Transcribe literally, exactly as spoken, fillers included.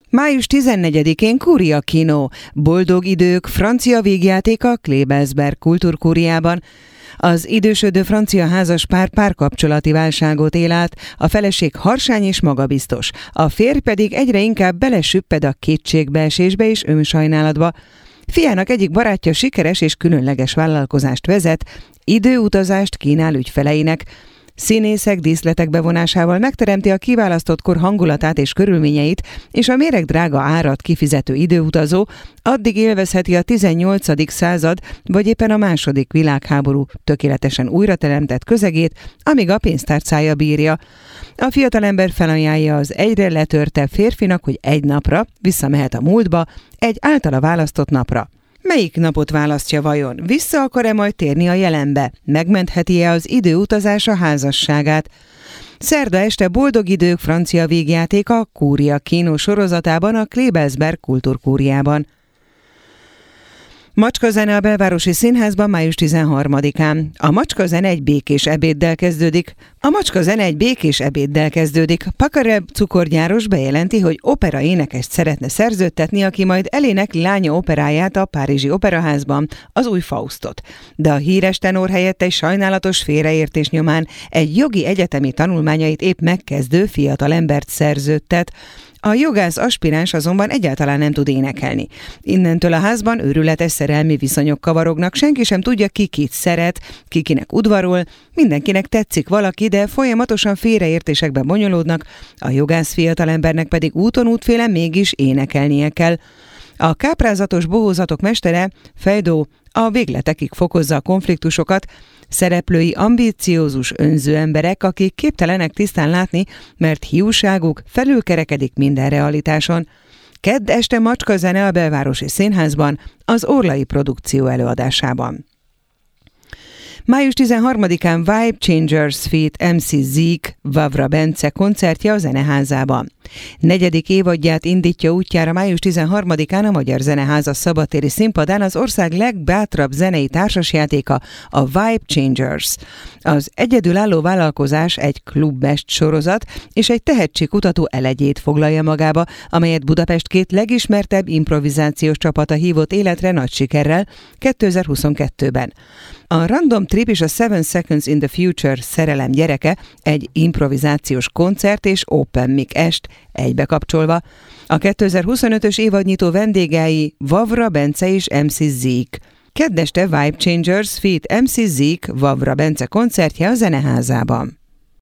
május tizennegyedikén Kuria Kino, Boldog idők francia vígjátéka Klebelsberg kultúrkúriában. Az idősödő francia házaspár párkapcsolati válságot él át, a feleség harsány és magabiztos, a férj pedig egyre inkább belesüpped a kétségbeesésbe és önsajnálatba. Fiának egyik barátja sikeres és különleges vállalkozást vezet, időutazást kínál ügyfeleinek. Színészek, díszletek bevonásával megteremti a kiválasztott kor hangulatát és körülményeit, és a méregdrága árat kifizető időutazó addig élvezheti a tizennyolcadik század, vagy éppen a második világháború tökéletesen újrateremtett közegét, amíg a pénztárcája bírja. A fiatalember felajánlja az egyre letörtebb férfinak, hogy egy napra visszamehet a múltba, egy általa választott napra. Melyik napot választja vajon? Vissza akar-e majd térni a jelenbe? Megmentheti-e az időutazás a házasságát? Szerda este Boldog idők francia vígjátéka Kuria Kino sorozatában a Klebelsberg kultúrkúriában. Macskazene a Belvárosi Színházban május tizenharmadikán. A macskazene egy békés ebéddel kezdődik. A macskazene egy békés ebéddel kezdődik. Pakareb cukorgyáros bejelenti, hogy opera énekest szeretne szerződtetni, aki majd elénekli lánya operáját a Párizsi Operaházban, az új Faustot. De a híres tenor helyett egy sajnálatos félreértés nyomán egy jogi egyetemi tanulmányait épp megkezdő fiatalembert szerződtet. A jogász aspiráns azonban egyáltalán nem tud énekelni. Innentől a házban őrületes szerelmi viszonyok kavarognak, senki sem tudja, ki kit szeret, ki kinek udvarol, mindenkinek tetszik valaki, de folyamatosan félreértésekben bonyolódnak, a jogász fiatalembernek pedig úton útfélen mégis énekelnie kell. A káprázatos bohózatok mestere, Fejdó, a végletekig fokozza a konfliktusokat, szereplői ambíciózus önző emberek, akik képtelenek tisztán látni, mert hiúságuk felülkerekedik minden realitáson. Kedd este Macskazene a Belvárosi Színházban, az Orlai produkció előadásában. május tizenharmadikán Vibe Changers feat. em cé Zik, Vavra Bence koncertje a Zeneházában. Negyedik évadját indítja útjára május tizenharmadikán a Magyar Zeneháza szabadtéri színpadán az ország legbátrabb zenei társasjátéka, a Vibe Changers. Az egyedülálló vállalkozás egy klubbest sorozat és egy tehetségkutató elegyét foglalja magába, amelyet Budapest két legismertebb improvizációs csapata hívott életre nagy sikerrel kétezer-huszonkettőben. A Random Trip és a Seven Seconds in the Future szerelem gyereke egy improvizációs koncert és open mic est egybekapcsolva. A kétezer-huszonötös évadnyitó vendégei Vavra Bence és em cé Zik. Kedd este Vibe Changers feat. em cé Zik, Vavra Bence koncertje a Zeneházában.